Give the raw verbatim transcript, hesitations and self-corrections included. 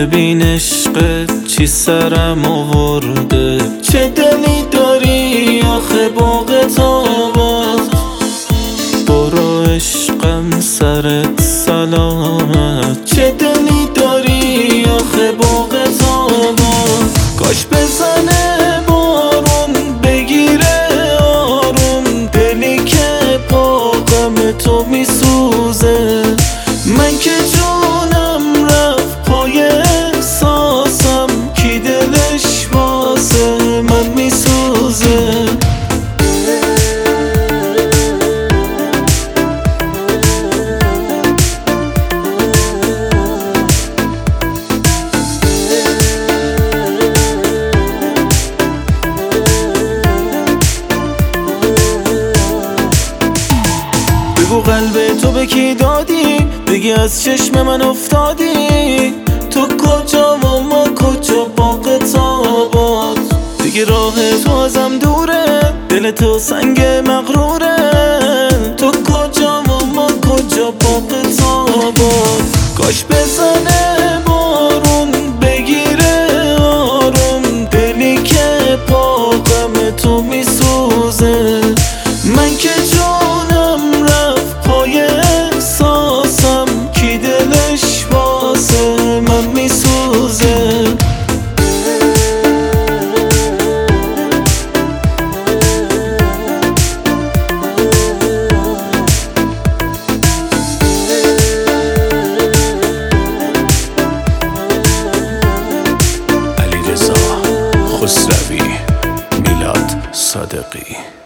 ببین عشقت چی سرم آورده، چه دلی داری آخه باغت آباد. برو عشقم سرت سلامت، چه دلی داری آخه باغت آباد. کاش بزنه بارون بگیره آروم، دلی که با غم تو میسوزه. من که جونم رفت پای احساسم، کی دلش واسه من میسوزه. بگو قلب تو به کی دادی، بگی از چشم من افتادی. تو کجا و ما کجا باغت آباد. دیگه راه تو ازم دوره، دل تو سنگ مغروره. تو کجا و ما کجا باغت آباد. کاش بزنه بارون بگیره آروم، دلی که با غم تو میسوزه. من که جونم رفت پای احساسم، کی دلش واسه من میسوزه. علیرضا خسروی، میلاد صادقی.